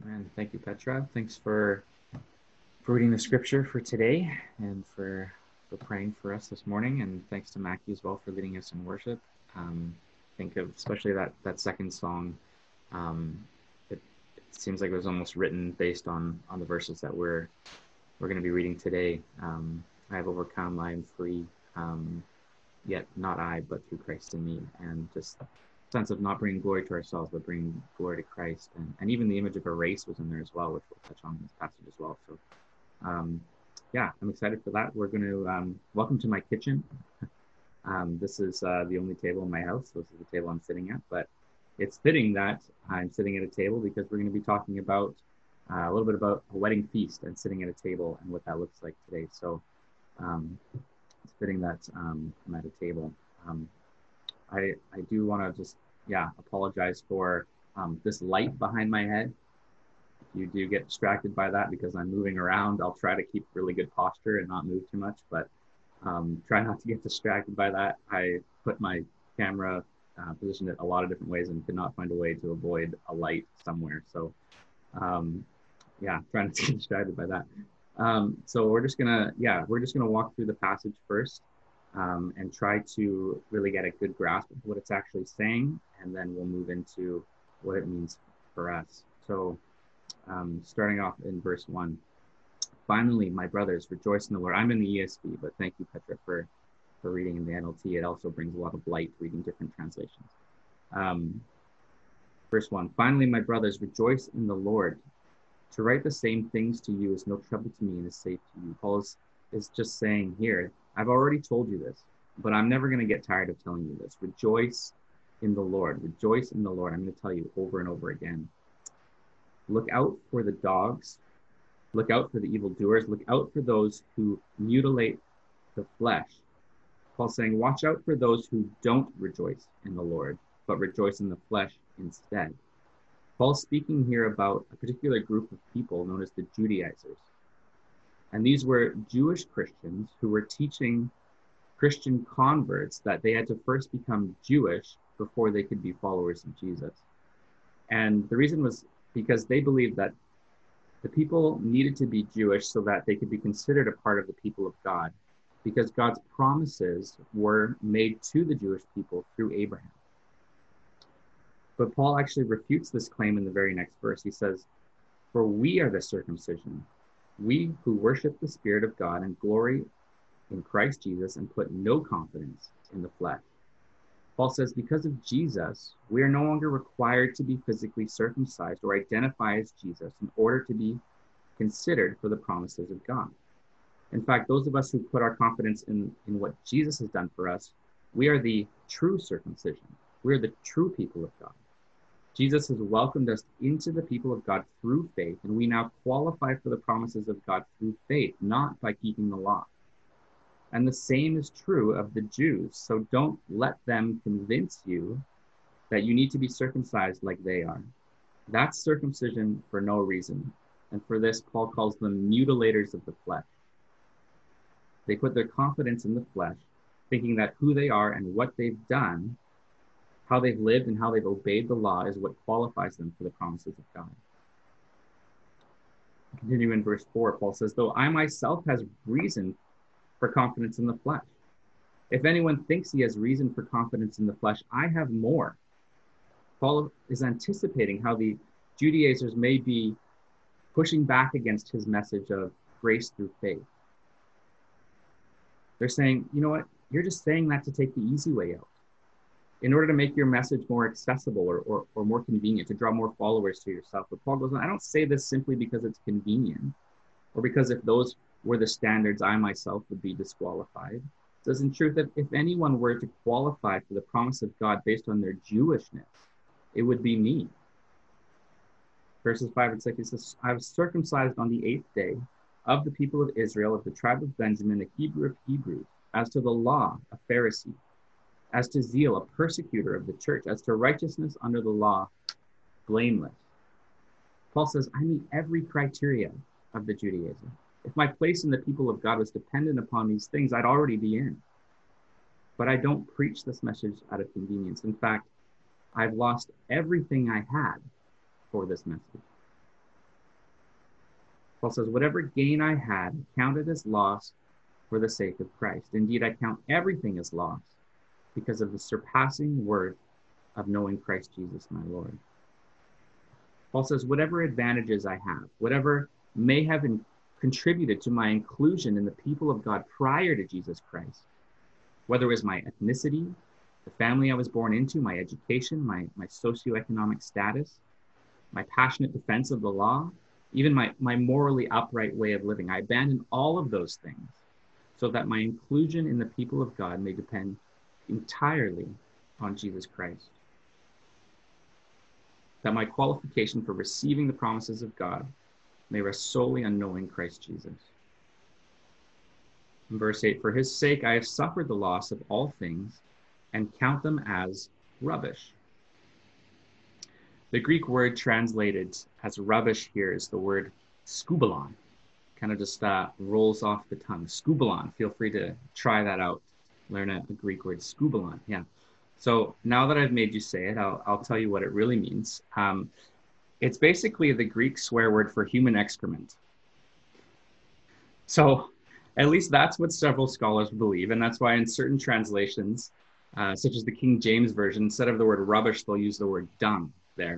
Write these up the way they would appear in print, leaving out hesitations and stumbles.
And thank you, Petra. Thanks for reading the scripture for today and for praying for us this morning. And thanks to Mackie as well for leading us in worship. Think of especially that second song. Um, it seems like it was almost written based on the verses that we're going to be reading today. I have overcome. I am free. Yet not I, but through Christ in me. And just sense of not bringing glory to ourselves, but bringing glory to Christ. And even the image of a race was in there as well, which we'll touch on in this passage as well. So um, yeah, I'm excited for that. We're going to welcome to my kitchen. This is the only table in my house. This is the table I'm sitting at, but it's fitting that I'm sitting at a table because we're going to be talking about a little bit about a wedding feast and sitting at a table and what that looks like today. So um, it's fitting that I'm at a table. Um, I do want to just apologize for this light behind my head. If you do get distracted by that because I'm moving around, I'll try to keep really good posture and not move too much, but try not to get distracted by that. I put my camera positioned it a lot of different ways and could not find a way to avoid a light somewhere. So um, trying not to get distracted by that. So we're just gonna walk through the passage first and try to really get a good grasp of what it's actually saying, and then we'll move into what it means for us. So starting off in verse 1. Finally, my brothers, rejoice in the Lord. I'm in the ESV, but thank you, Petra, for reading in the NLT. It also brings a lot of light reading different translations. Um, Verse 1. Finally, my brothers, rejoice in the Lord. To write the same things to you is no trouble to me and is safe to you. Paul is just saying here, I've already told you this, but I'm never going to get tired of telling you this. Rejoice in the Lord. Rejoice in the Lord. I'm going to tell you over and over again. Look out for the dogs. Look out for the evildoers. Look out for those who mutilate the flesh. Paul's saying, watch out for those who don't rejoice in the Lord, but rejoice in the flesh instead. Paul's speaking here about a particular group of people known as the Judaizers. And these were Jewish Christians who were teaching Christian converts that they had to first become Jewish before they could be followers of Jesus. And the reason was because they believed that the people needed to be Jewish so that they could be considered a part of the people of God, because God's promises were made to the Jewish people through Abraham. But Paul actually refutes this claim in the very next verse. He says, for we are the circumcision, we who worship the Spirit of God and glory in Christ Jesus and put no confidence in the flesh. Paul says, because of Jesus, we are no longer required to be physically circumcised or identify as Jesus in order to be considered for the promises of God. In fact, those of us who put our confidence in what Jesus has done for us, we are the true circumcision. We're the true people of God. Jesus has welcomed us into the people of God through faith, and we now qualify for the promises of God through faith, not by keeping the law. And the same is true of the Jews. So don't let them convince you that you need to be circumcised like they are. That's circumcision for no reason. And for this, Paul calls them mutilators of the flesh. They put their confidence in the flesh, thinking that who they are and what they've done, how they've lived and how they've obeyed the law is what qualifies them for the promises of God. Continue in verse 4, Paul says, though I myself has reason for confidence in the flesh. If anyone thinks he has reason for confidence in the flesh, I have more. Paul is anticipating how the Judaizers may be pushing back against his message of grace through faith. They're saying, you know what? You're just saying that to take the easy way out in order to make your message more accessible or more convenient, to draw more followers to yourself. But Paul goes on, I don't say this simply because it's convenient or because if those were the standards, I myself would be disqualified. It says in truth that if anyone were to qualify for the promise of God based on their Jewishness, it would be me. Verses 5 and 6, he says, I was circumcised on the 8th day of the people of Israel, of the tribe of Benjamin, a Hebrew of Hebrews, as to the law, a Pharisee, as to zeal, a persecutor of the church, as to righteousness under the law, blameless. Paul says, I meet every criteria of the Judaism. If my place in the people of God was dependent upon these things, I'd already be in. But I don't preach this message out of convenience. In fact, I've lost everything I had for this message. Paul says, whatever gain I had, counted as loss for the sake of Christ. Indeed, I count everything as loss because of the surpassing worth of knowing Christ Jesus, my Lord. Paul says, whatever advantages I have, whatever may have contributed to my inclusion in the people of God prior to Jesus Christ, whether it was my ethnicity, the family I was born into, my education, my socioeconomic status, my passionate defense of the law, even my morally upright way of living. I abandon all of those things so that my inclusion in the people of God may depend entirely on Jesus Christ. That my qualification for receiving the promises of God may rest solely on knowing Christ Jesus. In verse 8, for his sake I have suffered the loss of all things and count them as rubbish. The Greek word translated as rubbish here is the word skubalon. Kind of just rolls off the tongue. Skubalon. Feel free to try that out. Learn a Greek word, skubalon. Yeah. So now that I've made you say it, I'll tell you what it really means. It's basically the Greek swear word for human excrement. So at least that's what several scholars believe, and that's why in certain translations, such as the King James Version, instead of the word rubbish, they'll use the word dung there.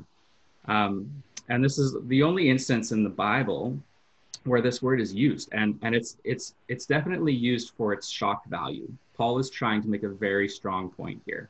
And this is the only instance in the Bible where this word is used, and it's definitely used for its shock value. Paul is trying to make a very strong point here.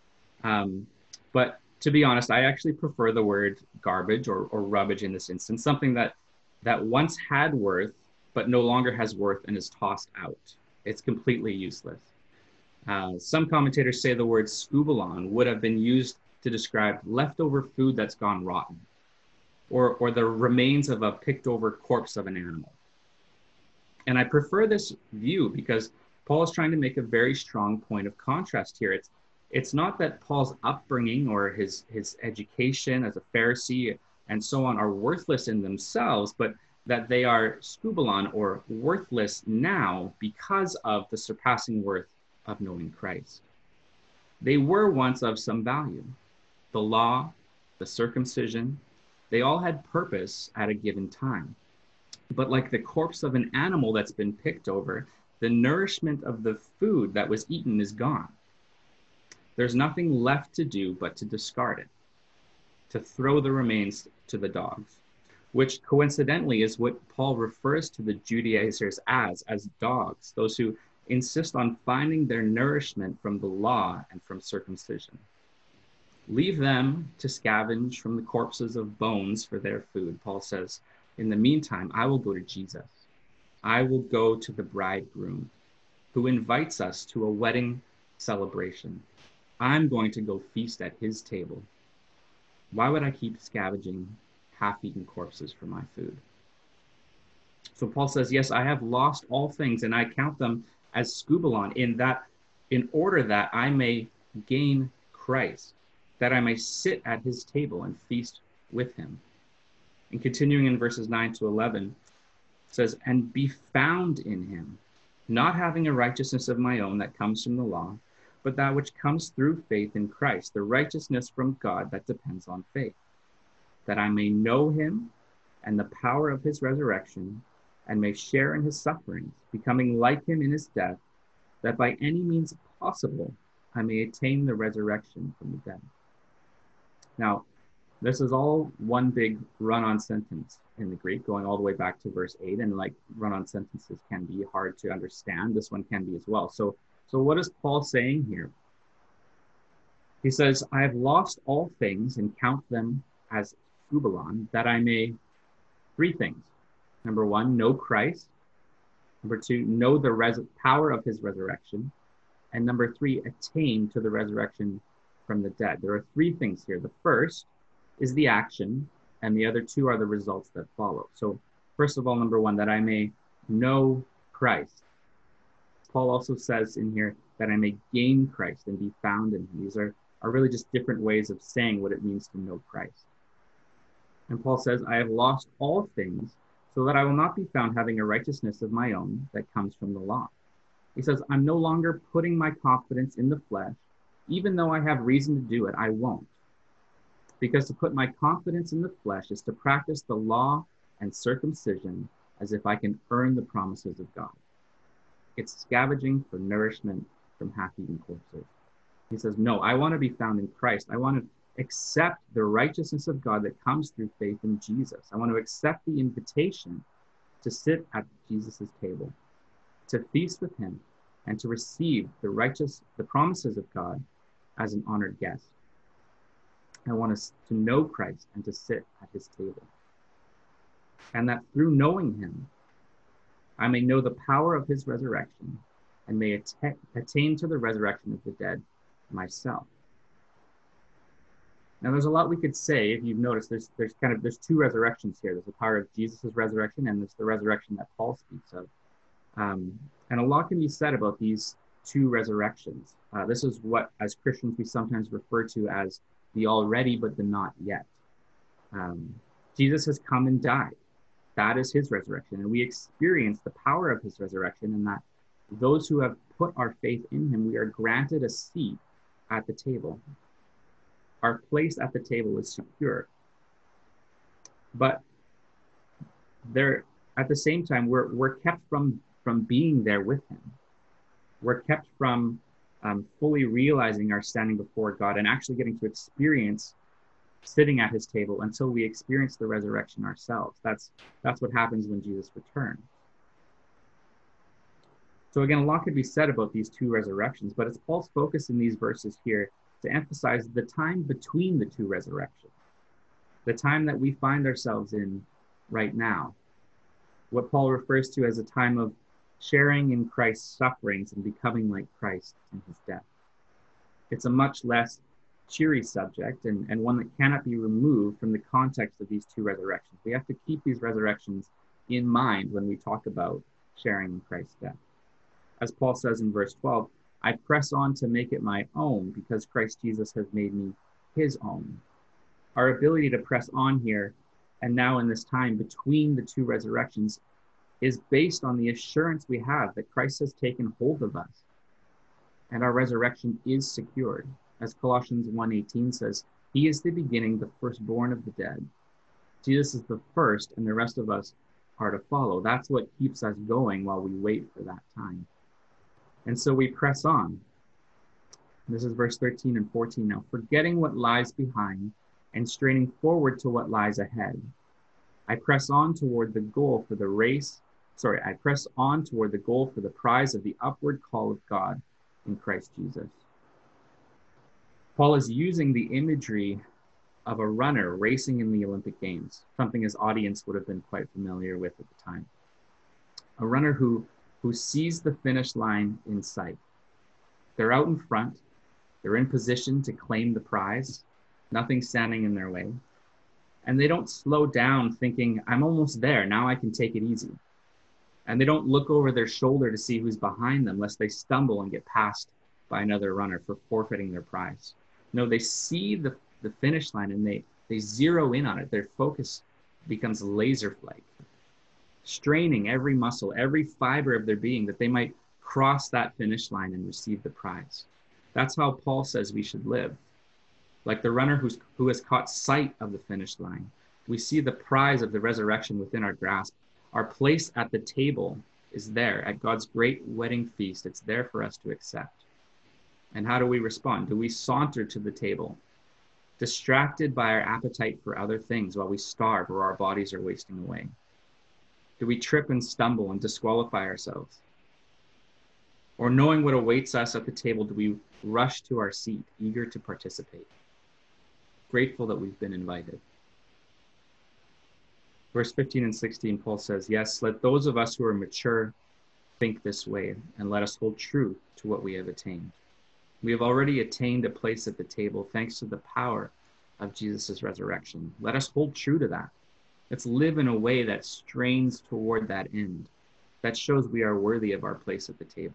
But to be honest, I actually prefer the word garbage or rubbish in this instance, something that once had worth, but no longer has worth and is tossed out. It's completely useless. Some commentators say the word skubalon would have been used to describe leftover food that's gone rotten, or the remains of a picked over corpse of an animal. And I prefer this view because Paul is trying to make a very strong point of contrast here. It's not that Paul's upbringing or his education as a Pharisee and so on are worthless in themselves, but that they are skubalon or worthless now because of the surpassing worth of knowing Christ. They were once of some value. The law, the circumcision, they all had purpose at a given time. But like the corpse of an animal that's been picked over, the nourishment of the food that was eaten is gone. There's nothing left to do but to discard it, to throw the remains to the dogs, which coincidentally is what Paul refers to the Judaizers as dogs, those who insist on finding their nourishment from the law and from circumcision. Leave them to scavenge from the corpses of bones for their food. Paul says, in the meantime, I will go to Jesus. I will go to the bridegroom who invites us to a wedding celebration. I'm going to go feast at his table. Why would I keep scavenging half-eaten corpses for my food? So Paul says, yes, I have lost all things and I count them as skubalon in order that I may gain Christ, that I may sit at his table and feast with him. And continuing in verses 9 to 11, it says, and be found in him, not having a righteousness of my own that comes from the law, but that which comes through faith in Christ, the righteousness from God that depends on faith, that I may know him and the power of his resurrection, and may share in his sufferings, becoming like him in his death, that by any means possible I may attain the resurrection from the dead. Now, this is all one big run-on sentence in the Greek, going all the way back to verse 8, and like run-on sentences can be hard to understand, this one can be as well. So what is Paul saying here? He says, I have lost all things and count them as skubalon, that I may, three things. Number one, know Christ. Number two, know the power of his resurrection. And number three, attain to the resurrection from the dead. There are three things here. The first is the action, and the other two are the results that follow. So first of all, number one, that I may know Christ. Paul also says in here that I may gain Christ and be found in him. These are really just different ways of saying what it means to know Christ. And Paul says, I have lost all things so that I will not be found having a righteousness of my own that comes from the law. He says, I'm no longer putting my confidence in the flesh. Even though I have reason to do it, I won't. Because to put my confidence in the flesh is to practice the law and circumcision, as if I can earn the promises of God. It's scavenging for nourishment from half-eaten corpses. He says, no, I want to be found in Christ. I want to accept the righteousness of God that comes through faith in Jesus. I want to accept the invitation to sit at Jesus' table, to feast with him, and to receive the promises of God as an honored guest. I want us to know Christ and to sit at his table. And that through knowing him, I may know the power of his resurrection and may attain to the resurrection of the dead myself. Now, there's a lot we could say. If you've noticed, there's two resurrections here. There's the power of Jesus' resurrection, and there's the resurrection that Paul speaks of. And a lot can be said about these two resurrections. This is what, as Christians, we sometimes refer to as the already but the not yet. Jesus has come and died. That is his resurrection. And we experience the power of his resurrection, and that those who have put our faith in him, we are granted a seat at the table. Our place at the table is secure. But there, at the same time, we're kept from being there with him. We're kept from fully realizing our standing before God and actually getting to experience sitting at his table until we experience the resurrection ourselves. That's what happens when Jesus returns. So again, a lot could be said about these two resurrections, but it's Paul's focus in these verses here to emphasize the time between the two resurrections, the time that we find ourselves in right now, what Paul refers to as a time of sharing in Christ's sufferings and becoming like Christ in his death. It's a much less cheery subject and one that cannot be removed from the context of these two resurrections. We have to keep these resurrections in mind when we talk about sharing in Christ's death. As Paul says in verse 12, I press on to make it my own because Christ Jesus has made me his own. Our ability to press on here and now in this time between the two resurrections is based on the assurance we have that Christ has taken hold of us and our resurrection is secured. As Colossians 1:18 says, he is the beginning, the firstborn of the dead. Jesus is the first and the rest of us are to follow. That's what keeps us going while we wait for that time. And so we press on. This is verse 13 and 14 now. Forgetting what lies behind and straining forward to what lies ahead. I press on toward the goal for the prize of the upward call of God in Christ Jesus. Paul is using the imagery of a runner racing in the Olympic Games, something his audience would have been quite familiar with at the time. A runner who sees the finish line in sight. They're out in front. They're in position to claim the prize. Nothing standing in their way. And they don't slow down thinking, I'm almost there. Now I can take it easy. And they don't look over their shoulder to see who's behind them, lest they stumble and get passed by another runner for forfeiting their prize. No, they see the finish line and they zero in on it. Their focus becomes laser-like, straining every muscle, every fiber of their being that they might cross that finish line and receive the prize. That's how Paul says we should live. Like the runner who has caught sight of the finish line. We see the prize of the resurrection within our grasp. Our place at the table is there at God's great wedding feast. It's there for us to accept. And how do we respond? Do we saunter to the table, distracted by our appetite for other things while we starve or our bodies are wasting away? Do we trip and stumble and disqualify ourselves? Or knowing what awaits us at the table, do we rush to our seat, eager to participate, grateful that we've been invited? Verse 15 and 16, Paul says, yes, let those of us who are mature think this way, and let us hold true to what we have attained. We have already attained a place at the table thanks to the power of Jesus' resurrection. Let us hold true to that. Let's live in a way that strains toward that end, that shows we are worthy of our place at the table.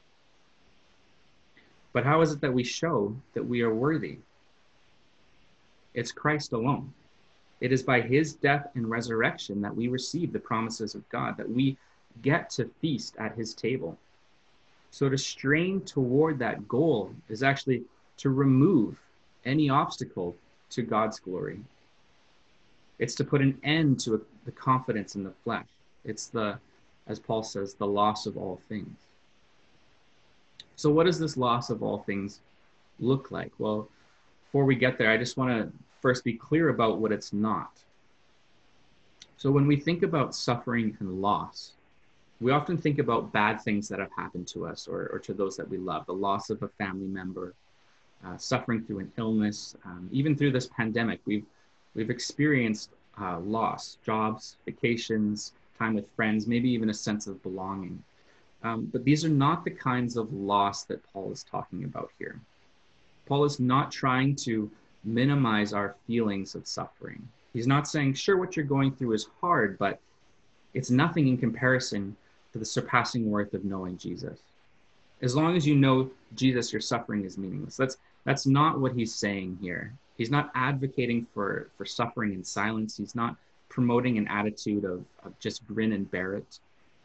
But how is it that we show that we are worthy? It's Christ alone. It is by his death and resurrection that we receive the promises of God, that we get to feast at his table. So to strain toward that goal is actually to remove any obstacle to God's glory. It's to put an end to the confidence in the flesh. It's the, as Paul says, the loss of all things. So what does this loss of all things look like? Well, before we get there, I just want to first be clear about what it's not. So when we think about suffering and loss, we often think about bad things that have happened to us or to those that we love, the loss of a family member, suffering through an illness, even through this pandemic. We've experienced loss, jobs, vacations, time with friends, maybe even a sense of belonging. But these are not the kinds of loss that Paul is talking about here. Paul is not trying to minimize our feelings of suffering. He's not saying, sure, what you're going through is hard, but it's nothing in comparison to the surpassing worth of knowing Jesus. As long as you know Jesus, your suffering is meaningless. That's not what he's saying here. He's not advocating for suffering in silence. He's not promoting an attitude of just grin and bear it.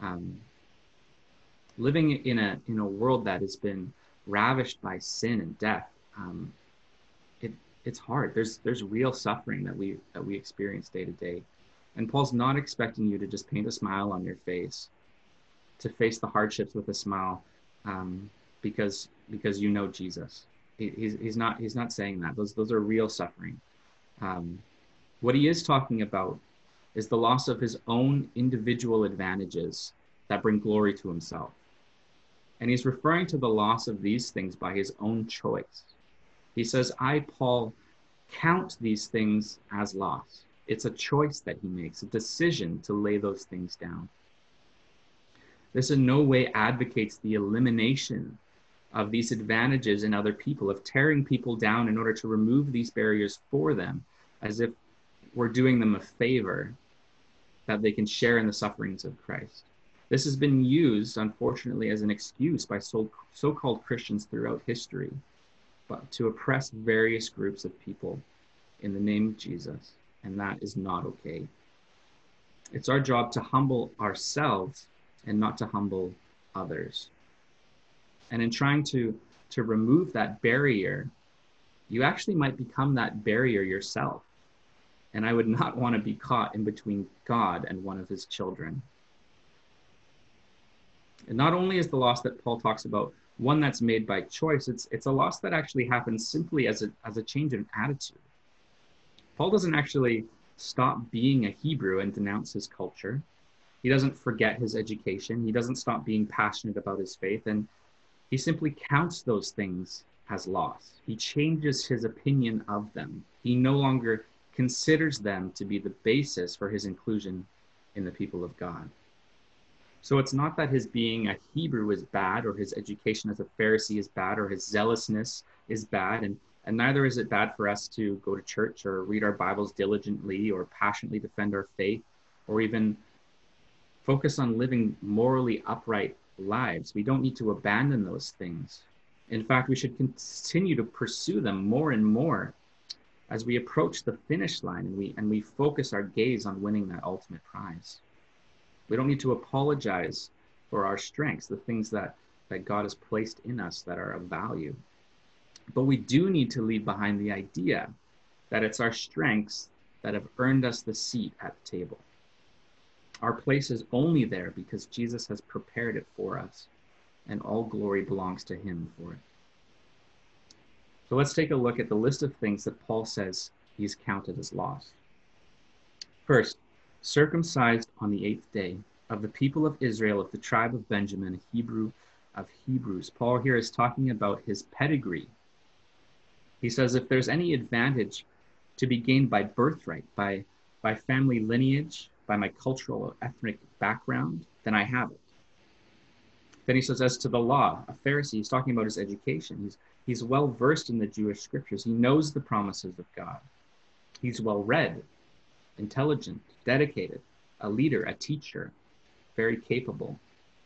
Living in a world that has been ravished by sin and death, it's hard. There's real suffering that we experience day to day. And Paul's not expecting you to just paint a smile on your face, to face the hardships with a smile, because you know Jesus. He's not saying that. Those are real suffering. What he is talking about is the loss of his own individual advantages that bring glory to himself. And he's referring to the loss of these things by his own choice. He says, I, Paul, count these things as loss. It's a choice that he makes, a decision to lay those things down. This in no way advocates the elimination of these advantages in other people, of tearing people down in order to remove these barriers for them, as if we're doing them a favor that they can share in the sufferings of Christ. This has been used, unfortunately, as an excuse by so-called Christians throughout history, but to oppress various groups of people in the name of Jesus, and that is not okay. It's our job to humble ourselves and not to humble others. And in trying to remove that barrier, you actually might become that barrier yourself. And I would not want to be caught in between God and one of his children. And not only is the loss that Paul talks about one that's made by choice, it's a loss that actually happens simply as a change in attitude. Paul doesn't actually stop being a Hebrew and denounce his culture. He doesn't forget his education. He doesn't stop being passionate about his faith. And he simply counts those things as loss. He changes his opinion of them. He no longer considers them to be the basis for his inclusion in the people of God. So it's not that his being a Hebrew is bad, or his education as a Pharisee is bad, or his zealousness is bad, and neither is it bad for us to go to church or read our Bibles diligently or passionately defend our faith, or even focus on living morally upright lives. We don't need to abandon those things. In fact, we should continue to pursue them more and more as we approach the finish line and we focus our gaze on winning that ultimate prize. We don't need to apologize for our strengths, the things that God has placed in us that are of value. But we do need to leave behind the idea that it's our strengths that have earned us the seat at the table. Our place is only there because Jesus has prepared it for us, and all glory belongs to him for it. So let's take a look at the list of things that Paul says he's counted as loss. First, circumcised on the 8th day, of the people of Israel, of the tribe of Benjamin, a Hebrew of Hebrews. Paul here is talking about his pedigree. He says, if there's any advantage to be gained by birthright, by family lineage, by my cultural or ethnic background, then I have it. Then he says, as to the law, a Pharisee, he's talking about his education. He's well versed in the Jewish scriptures. He knows the promises of God. He's well read, intelligent, dedicated, a leader, a teacher, very capable.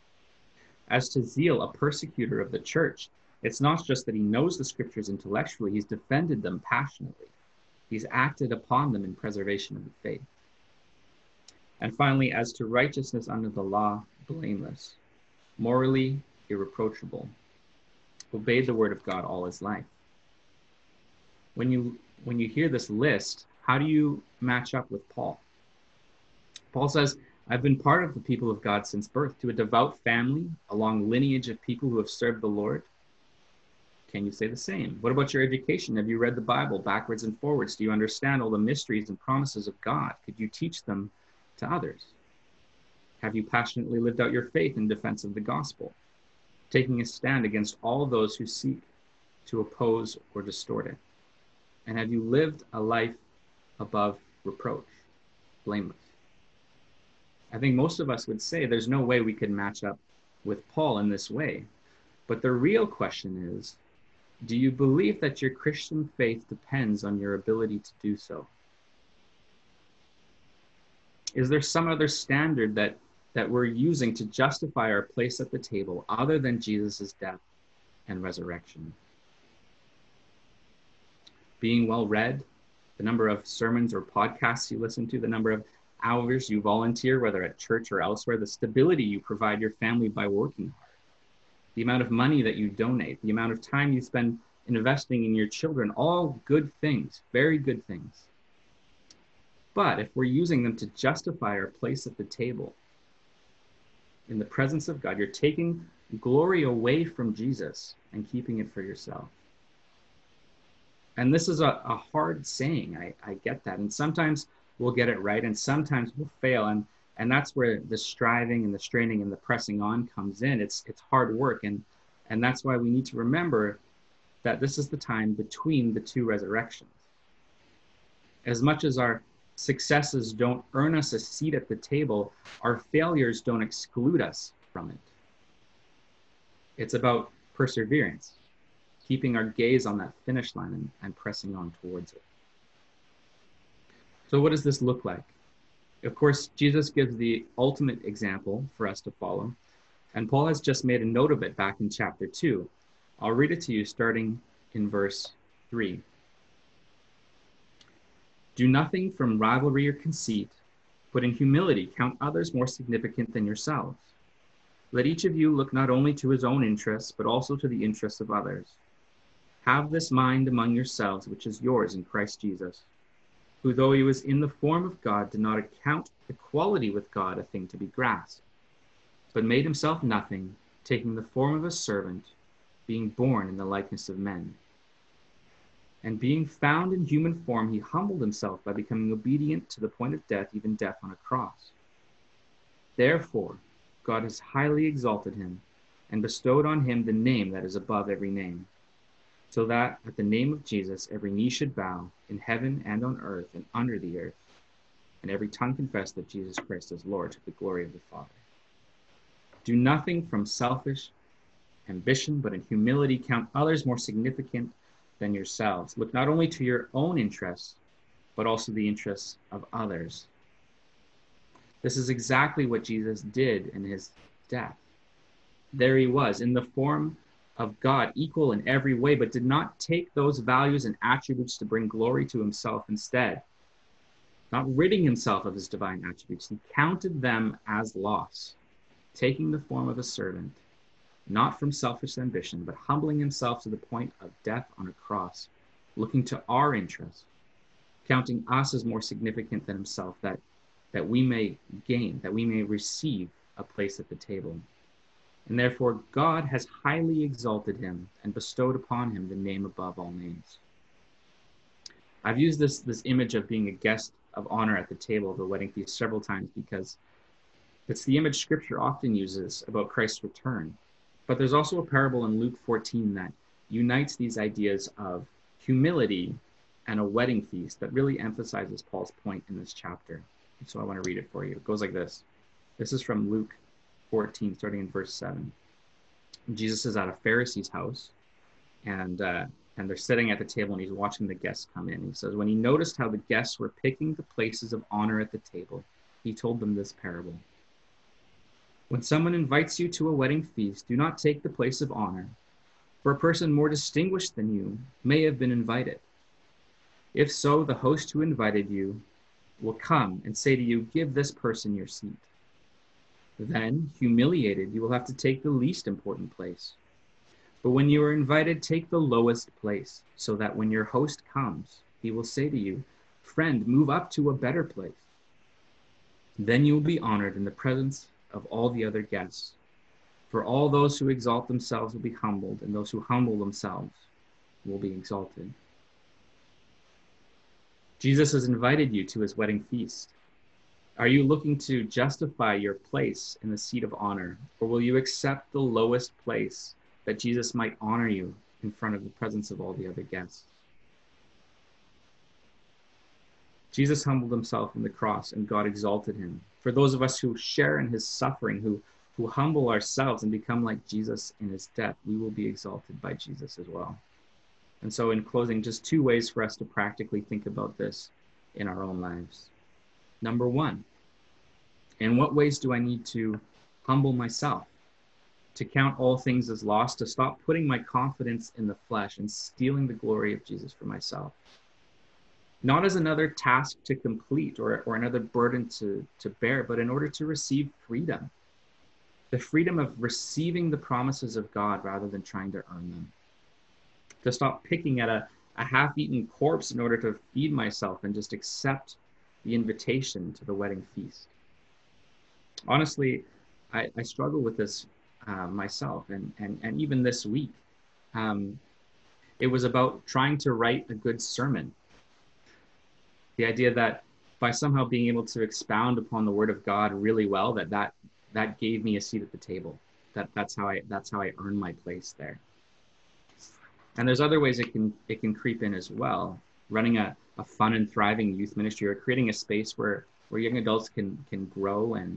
As to zeal, a persecutor of the church, it's not just that he knows the scriptures intellectually, he's defended them passionately. He's acted upon them in preservation of the faith. And finally, as to righteousness under the law, blameless, morally irreproachable, obeyed the word of God all his life. When you hear this list, how do you match up with Paul? Paul says, I've been part of the people of God since birth, to a devout family, a long lineage of people who have served the Lord. Can you say the same? What about your education? Have you read the Bible backwards and forwards? Do you understand all the mysteries and promises of God? Could you teach them to others? Have you passionately lived out your faith in defense of the gospel, taking a stand against all those who seek to oppose or distort it? And have you lived a life above reproach, blameless? I think most of us would say there's no way we could match up with Paul in this way. But the real question is, do you believe that your Christian faith depends on your ability to do so? Is there some other standard that we're using to justify our place at the table other than Jesus' death and resurrection? Being well read, the number of sermons or podcasts you listen to, the number of hours you volunteer, whether at church or elsewhere, the stability you provide your family by working hard, the amount of money that you donate, the amount of time you spend investing in your children, all good things, very good things. But if we're using them to justify our place at the table in the presence of God, you're taking glory away from Jesus and keeping it for yourself. And this is a hard saying. I get that. And sometimes we'll get it right, and sometimes we'll fail. And that's where the striving and the straining and the pressing on comes in. It's hard work. And that's why we need to remember that this is the time between the two resurrections. As much as our successes don't earn us a seat at the table, our failures don't exclude us from it. It's about perseverance, keeping our gaze on that finish line and pressing on towards it. So what does this look like? Of course, Jesus gives the ultimate example for us to follow, and Paul has just made a note of it back in chapter 2. I'll read it to you starting in verse 3. Do nothing from rivalry or conceit, but in humility count others more significant than yourselves. Let each of you look not only to his own interests, but also to the interests of others. Have this mind among yourselves, which is yours in Christ Jesus, who, though he was in the form of God, did not account equality with God a thing to be grasped, but made himself nothing, taking the form of a servant, being born in the likeness of men. And being found in human form, he humbled himself by becoming obedient to the point of death, even death on a cross. Therefore, God has highly exalted him and bestowed on him the name that is above every name, so that at the name of Jesus every knee should bow in heaven and on earth and under the earth, and every tongue confess that Jesus Christ is Lord, to the glory of the Father. Do nothing from selfish ambition, but in humility count others more significant than yourselves. Look not only to your own interests, but also the interests of others. This is exactly what Jesus did in his death. There he was, in the form of God, equal in every way, but did not take those values and attributes to bring glory to himself instead. Not ridding himself of his divine attributes, he counted them as loss, taking the form of a servant, not from selfish ambition, but humbling himself to the point of death on a cross, looking to our interests, counting us as more significant than himself, that we may gain, that we may receive a place at the table. And therefore God has highly exalted him and bestowed upon him the name above all names. I've used this image of being a guest of honor at the table of the wedding feast several times because it's the image Scripture often uses about Christ's return. But there's also a parable in Luke 14 that unites these ideas of humility and a wedding feast that really emphasizes Paul's point in this chapter. So I want to read it for you. It goes like this. This is from Luke 14, starting in verse 7. Jesus is at a Pharisee's house, and they're sitting at the table, and he's watching the guests come in. He says, when he noticed how the guests were picking the places of honor at the table, he told them this parable. When someone invites you to a wedding feast, do not take the place of honor, for a person more distinguished than you may have been invited. If so, the host who invited you will come and say to you, give this person your seat. Then, humiliated, you will have to take the least important place. But when you are invited, take the lowest place, so that when your host comes, he will say to you, friend, move up to a better place. Then you will be honored in the presence of all the other guests. For all those who exalt themselves will be humbled, and those who humble themselves will be exalted. Jesus has invited you to his wedding feast. Are you looking to justify your place in the seat of honor, or will you accept the lowest place that Jesus might honor you in front of the presence of all the other guests? Jesus humbled himself on the cross, and God exalted him. For those of us who share in his suffering, who humble ourselves and become like Jesus in his death, we will be exalted by Jesus as well. And so in closing, just 2 ways for us to practically think about this in our own lives. Number 1, in what ways do I need to humble myself, to count all things as lost, to stop putting my confidence in the flesh and stealing the glory of Jesus for myself? Not as another task to complete or another burden to bear, but in order to receive freedom. The freedom of receiving the promises of God rather than trying to earn them. To stop picking at a half-eaten corpse in order to feed myself and just accept the invitation to the wedding feast. Honestly, I struggle with this myself, and even this week. It was about trying to write a good sermon. The idea that by somehow being able to expound upon the Word of God really well, that gave me a seat at the table. That's how I earned my place there. And there's other ways it can creep in as well. Running a fun and thriving youth ministry, or creating a space where young adults can grow. And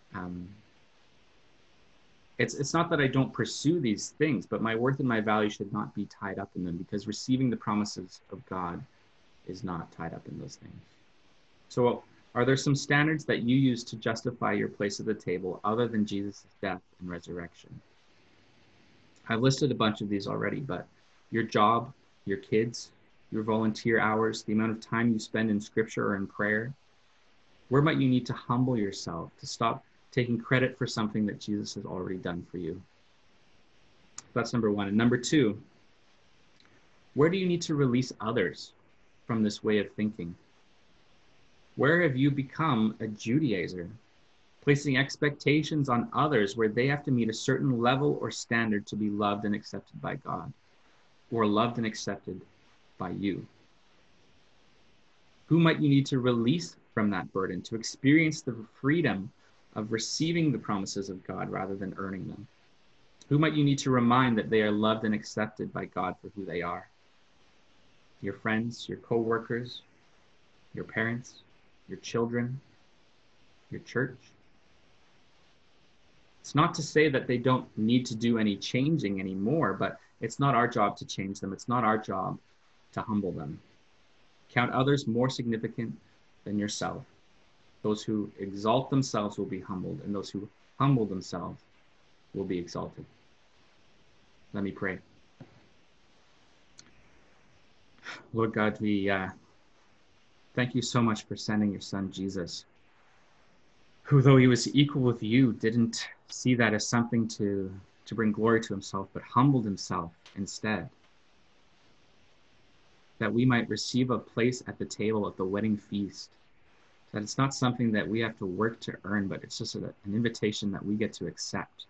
it's not that I don't pursue these things, but my worth and my value should not be tied up in them, because receiving the promises of God is not tied up in those things. So are there some standards that you use to justify your place at the table other than Jesus' death and resurrection? I've listed a bunch of these already, but your job, your kids, your volunteer hours, the amount of time you spend in scripture or in prayer. Where might you need to humble yourself, to stop taking credit for something that Jesus has already done for you? That's number 1. And number 2, where do you need to release others from this way of thinking? Where have you become a Judaizer, placing expectations on others where they have to meet a certain level or standard to be loved and accepted by God, or loved and accepted by you? Who might you need to release from that burden, to experience the freedom of receiving the promises of God rather than earning them? Who might you need to remind that they are loved and accepted by God for who they are? Your friends, your co-workers, your parents, your children, your church. It's not to say that they don't need to do any changing anymore, but it's not our job to change them. It's not our job to humble them. Count others more significant than yourself. Those who exalt themselves will be humbled, and those who humble themselves will be exalted. Let me pray. Lord God, we thank you so much for sending your son, Jesus, who, though he was equal with you, didn't see that as something to bring glory to himself, but humbled himself instead, that we might receive a place at the table at the wedding feast, that it's not something that we have to work to earn, but it's just an invitation that we get to accept.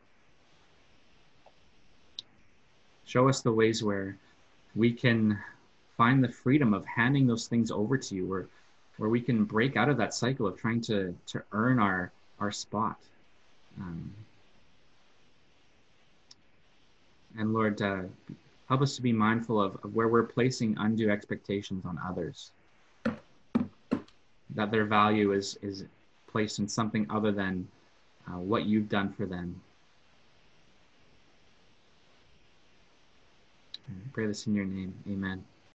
Show us the ways where we can find the freedom of handing those things over to you, where we can break out of that cycle of trying to earn our spot. And Lord, help us to be mindful of where we're placing undue expectations on others, that their value is placed in something other than what you've done for them. I pray this in your name. Amen.